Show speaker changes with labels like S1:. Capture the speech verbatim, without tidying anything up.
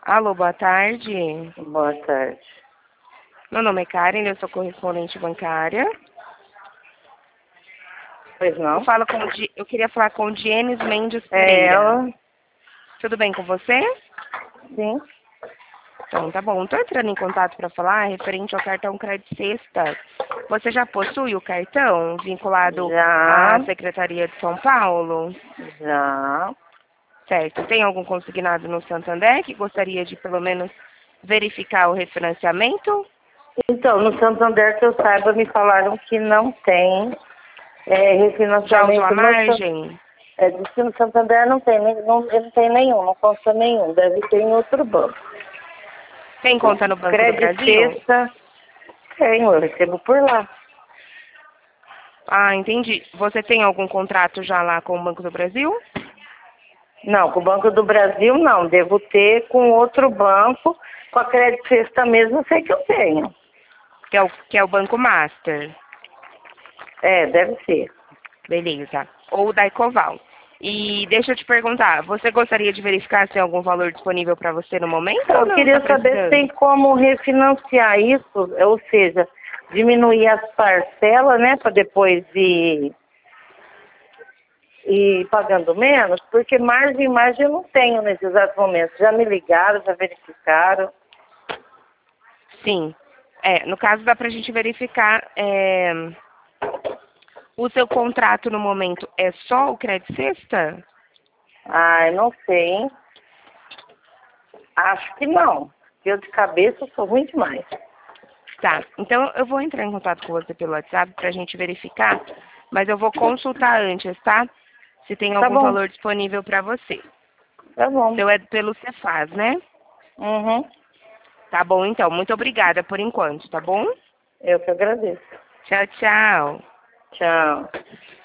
S1: Alô, boa tarde.
S2: Boa tarde.
S1: Meu nome é Karen, eu sou correspondente bancária.
S2: Pois
S1: Eu,
S2: não?
S1: falo com o Di... eu queria falar com o Dienes Mendes
S2: É
S1: Pereira.
S2: ela?
S1: Tudo bem com você?
S2: Sim.
S1: Então, tá bom. Estou entrando em contato para falar referente ao cartão Crédito Sexta. Você já possui o cartão vinculado à
S2: Já,
S1: Secretaria de São Paulo?
S2: já.
S1: Certo. Tem algum consignado no Santander que gostaria de, pelo menos, verificar o refinanciamento?
S2: Então, no Santander, que eu saiba, me falaram que não tem é,
S1: Já usou a
S2: refinanciamento no San-
S1: margem?
S2: é, diz que no Santander não tem, nem- não, não tem nenhum, não consta nenhum. Deve ter em outro banco.
S1: Tem conta no Banco do
S2: Crédito
S1: Brasil?
S2: Sexta, tenho, eu recebo por lá.
S1: Ah, entendi. Você tem algum contrato já lá com o Banco do Brasil?
S2: Não, com o Banco do Brasil não. Devo ter com outro banco. Com a Crédito Sexta mesmo, eu sei que eu tenho.
S1: Que é o, que é o Banco Master.
S2: É, deve ser.
S1: Beleza. Ou da Ecoval. E deixa eu te perguntar, você gostaria de verificar se tem algum valor disponível para você no momento ou
S2: Eu
S1: não?
S2: queria
S1: Tá
S2: saber se tem
S1: precisando?
S2: como refinanciar isso, ou seja, diminuir as parcelas, né, para depois ir, ir pagando menos, porque margem e margem eu não tenho nesse exato momento. Já me ligaram, já verificaram.
S1: Sim. É, no caso dá pra gente verificar, é, o seu contrato no momento é só o Crédito Sexta?
S2: Ai, não sei, hein? Acho que não. Eu de cabeça sou ruim demais.
S1: Tá, então eu vou entrar em contato com você pelo WhatsApp pra gente verificar, mas eu vou consultar antes, tá? Se tem
S2: Tá
S1: algum
S2: bom,
S1: valor disponível pra você.
S2: tá bom.
S1: Seu é pelo Cefaz, né?
S2: Uhum.
S1: Tá bom, então. Muito obrigada por enquanto, tá bom?
S2: Eu que agradeço.
S1: Tchau, tchau.
S2: Tchau.